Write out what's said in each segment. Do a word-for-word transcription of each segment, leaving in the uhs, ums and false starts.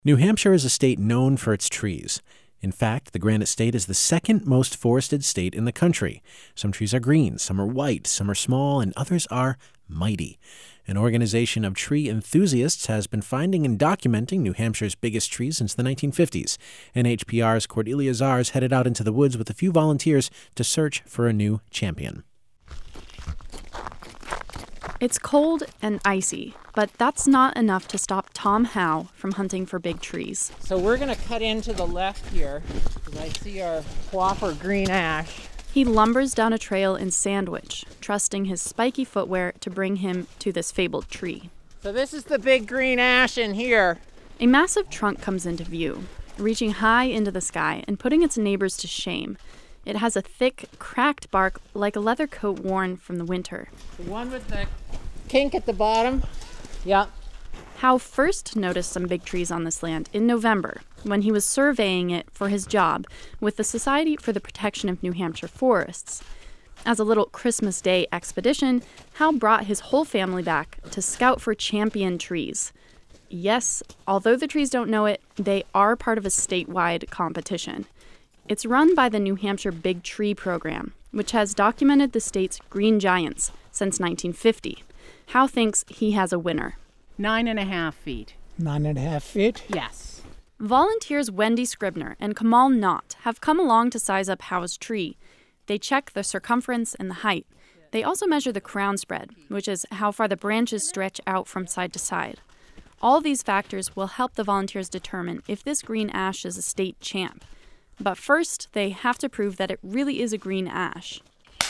New Hampshire is a state known for its trees. In fact, the Granite State is the second most forested state in the country. Some trees are green, some are white, some are small, and others are mighty. An organization of tree enthusiasts has been finding and documenting New Hampshire's biggest trees since the nineteen fifties. N H P R's Cordelia Zars headed out into the woods with a few volunteers to search for a new champion. It's cold and icy, but that's not enough to stop Tom Howe from hunting for big trees. So we're going to cut into the left here, because I see our whopper green ash. He lumbers down a trail in Sandwich, trusting his spiky footwear to bring him to this fabled tree. So this is the big green ash in here. A massive trunk comes into view, reaching high into the sky and putting its neighbors to shame. It has a thick, cracked bark like a leather coat worn from the winter. The one with the kink at the bottom? Yeah. Howe first noticed some big trees on this land in November when he was surveying it for his job with the Society for the Protection of New Hampshire Forests. As a little Christmas Day expedition, Howe brought his whole family back to scout for champion trees. Yes, although the trees don't know it, they are part of a statewide competition. It's run by the New Hampshire Big Tree Program, which has documented the state's green giants since nineteen fifty. Howe thinks he has a winner. Nine and a half feet. Nine and a half feet? Yes. Volunteers Wendy Scribner and Kamal Knott have come along to size up Howe's tree. They check the circumference and the height. They also measure the crown spread, which is how far the branches stretch out from side to side. All these factors will help the volunteers determine if this green ash is a state champ. But first, they have to prove that it really is a green ash.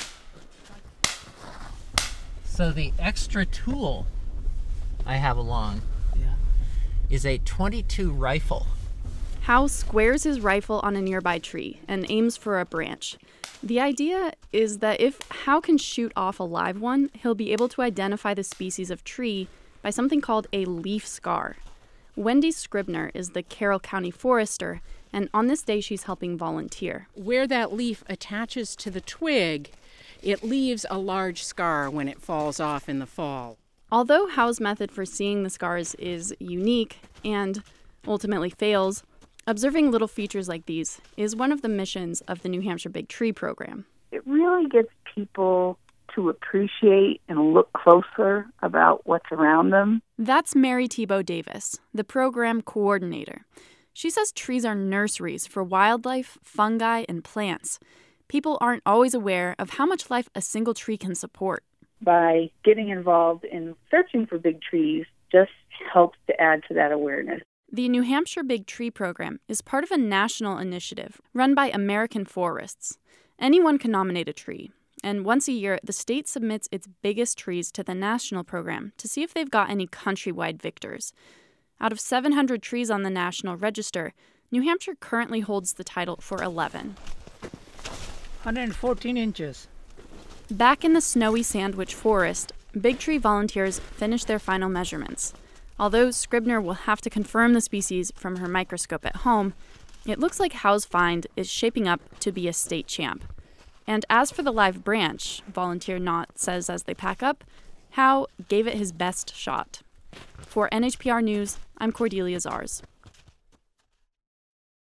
So the extra tool I have along Yeah. is a twenty-two rifle. Howe squares his rifle on a nearby tree and aims for a branch. The idea is that if Howe can shoot off a live one, he'll be able to identify the species of tree by something called a leaf scar. Wendy Scribner is the Carroll County forester, and on this day she's helping volunteer. Where that leaf attaches to the twig, it leaves a large scar when it falls off in the fall. Although Howe's method for seeing the scars is unique and ultimately fails, observing little features like these is one of the missions of the New Hampshire Big Tree Program. It really gets people to appreciate and look closer about what's around them. That's Mary Thibault Davis, the program coordinator. She says trees are nurseries for wildlife, fungi, and plants. People aren't always aware of how much life a single tree can support. By getting involved in searching for big trees just helps to add to that awareness. The New Hampshire Big Tree Program is part of a national initiative run by American Forests. Anyone can nominate a tree, and once a year, the state submits its biggest trees to the national program to see if they've got any countrywide victors. Out of seven hundred trees on the National Register, New Hampshire currently holds the title for eleven. one hundred fourteen inches. Back in the snowy Sandwich Forest, Big Tree volunteers finish their final measurements. Although Scribner will have to confirm the species from her microscope at home, it looks like Howe's find is shaping up to be a state champ. And as for the live branch, volunteer Knott says as they pack up, Howe gave it his best shot. For N H P R News, I'm Cordelia Zars.